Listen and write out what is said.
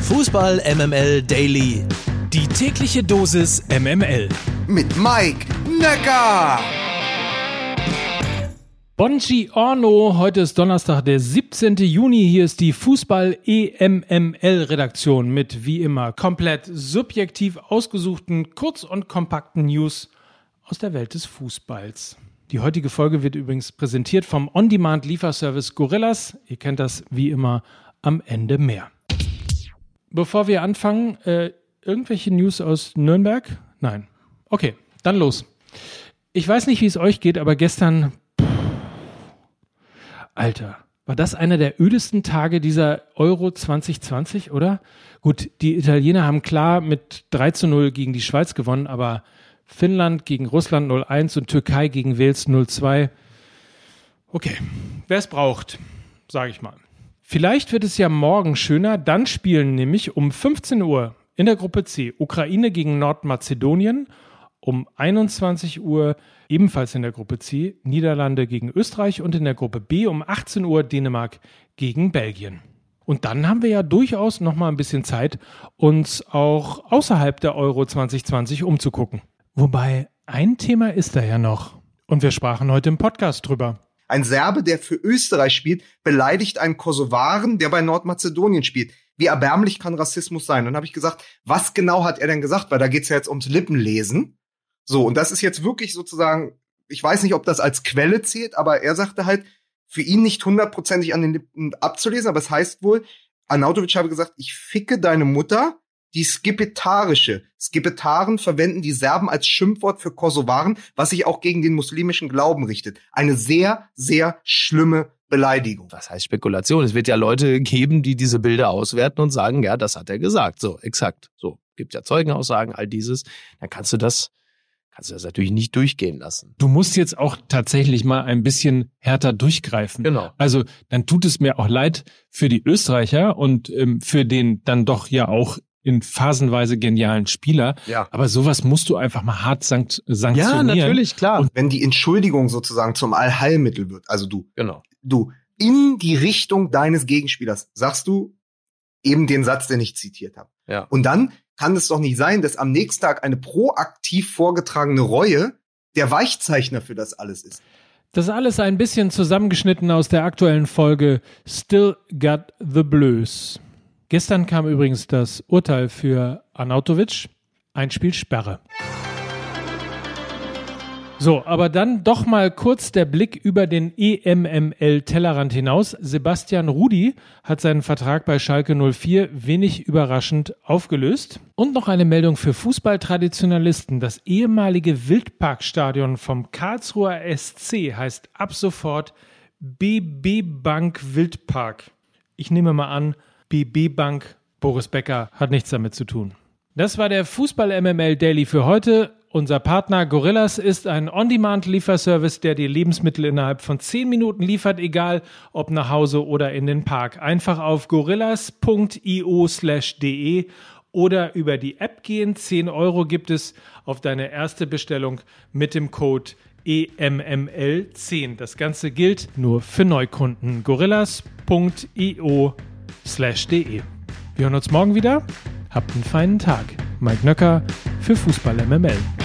Fußball MML Daily. Die tägliche Dosis MML. Mit Mike Nöcker. Buongiorno, heute ist Donnerstag, der 17. Juni. Hier ist die Fußball-EMML-Redaktion mit, wie immer, komplett subjektiv ausgesuchten, kurz- und kompakten News aus der Welt des Fußballs. Die heutige Folge wird übrigens präsentiert vom On-Demand-Lieferservice Gorillas. Ihr kennt das wie immer am Ende mehr. Bevor wir anfangen, irgendwelche News aus Nürnberg? Nein. Okay, dann los. Ich weiß nicht, wie es euch geht, aber gestern... Alter, war das einer der ödesten Tage dieser Euro 2020, oder? Gut, die Italiener haben klar mit 3:0 gegen die Schweiz gewonnen, aber Finnland gegen Russland 0:1 und Türkei gegen Wales 0:2. Okay, wer es braucht, sage ich mal. Vielleicht wird es ja morgen schöner, dann spielen nämlich um 15 Uhr in der Gruppe C Ukraine gegen Nordmazedonien, um 21 Uhr ebenfalls in der Gruppe C Niederlande gegen Österreich und in der Gruppe B um 18 Uhr Dänemark gegen Belgien. Und dann haben wir ja durchaus noch mal ein bisschen Zeit, uns auch außerhalb der Euro 2020 umzugucken. Wobei, ein Thema ist da ja noch. Und wir sprachen heute im Podcast drüber. Ein Serbe, der für Österreich spielt, beleidigt einen Kosovaren, der bei Nordmazedonien spielt. Wie erbärmlich kann Rassismus sein? Und dann habe ich gesagt, was genau hat er denn gesagt? Weil da geht's ja jetzt ums Lippenlesen. So, und das ist jetzt wirklich sozusagen, ich weiß nicht, ob das als Quelle zählt, aber er sagte halt, für ihn nicht hundertprozentig an den Lippen abzulesen, aber es heißt wohl, Arnautovic habe gesagt, ich ficke deine Mutter, die skipetarische. Skipetaren verwenden die Serben als Schimpfwort für Kosovaren, was sich auch gegen den muslimischen Glauben richtet. Eine sehr, sehr schlimme Beleidigung. Was heißt Spekulation? Es wird ja Leute geben, die diese Bilder auswerten und sagen, ja, das hat er gesagt. So, exakt. So, gibt ja Zeugenaussagen, all dieses. Dann kannst du das natürlich nicht durchgehen lassen. Du musst jetzt auch tatsächlich mal ein bisschen härter durchgreifen. Genau. Also dann tut es mir auch leid für die Österreicher und für den dann doch ja auch in phasenweise genialen Spieler. Ja. Aber sowas musst du einfach mal hart sanktionieren. Ja, natürlich, klar. Und wenn die Entschuldigung sozusagen zum Allheilmittel wird, also du in die Richtung deines Gegenspielers sagst du eben den Satz, den ich zitiert habe. Ja. Und dann kann es doch nicht sein, dass am nächsten Tag eine proaktiv vorgetragene Reue der Weichzeichner für das alles ist. Das alles ein bisschen zusammengeschnitten aus der aktuellen Folge Still Got the Blues. Gestern kam übrigens das Urteil für Arnautovic, Einspielsperre. So, aber dann doch mal kurz der Blick über den EMML-Tellerrand hinaus. Sebastian Rudy hat seinen Vertrag bei Schalke 04 wenig überraschend aufgelöst. Und noch eine Meldung für Fußballtraditionalisten. Das ehemalige Wildparkstadion vom Karlsruher SC heißt ab sofort BB Bank Wildpark. Ich nehme mal an, BB Bank Boris Becker hat nichts damit zu tun. Das war der Fußball-MML Daily für heute. Unser Partner Gorillas ist ein On-Demand-Lieferservice, der dir Lebensmittel innerhalb von 10 Minuten liefert, egal ob nach Hause oder in den Park. Einfach auf gorillas.io/de oder über die App gehen. 10 € gibt es auf deine erste Bestellung mit dem Code EMML10. Das Ganze gilt nur für Neukunden. gorillas.io/de. Wir hören uns morgen wieder. Habt einen feinen Tag. Mike Nöcker für Fußball MML.